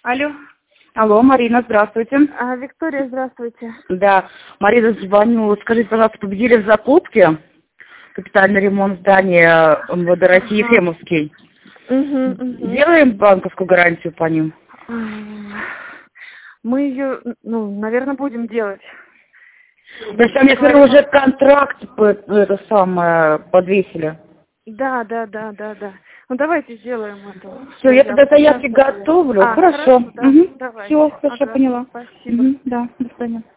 Алло. Алло, Марина, здравствуйте. Виктория, здравствуйте. Да, Марина, звоню. Скажите, пожалуйста, победили в закупке? Капитальный ремонт здания МВД России Ефремовский. Делаем банковскую гарантию по ним? Мы ее, наверное, будем делать. То есть там, я смотрю, уже контракт это самое подвесили. Да. Ну давайте сделаем это. Все, я тогда заявки готовлю. Хорошо. Да, давайте. Все, хорошо, поняла. Спасибо. Да, до свидания.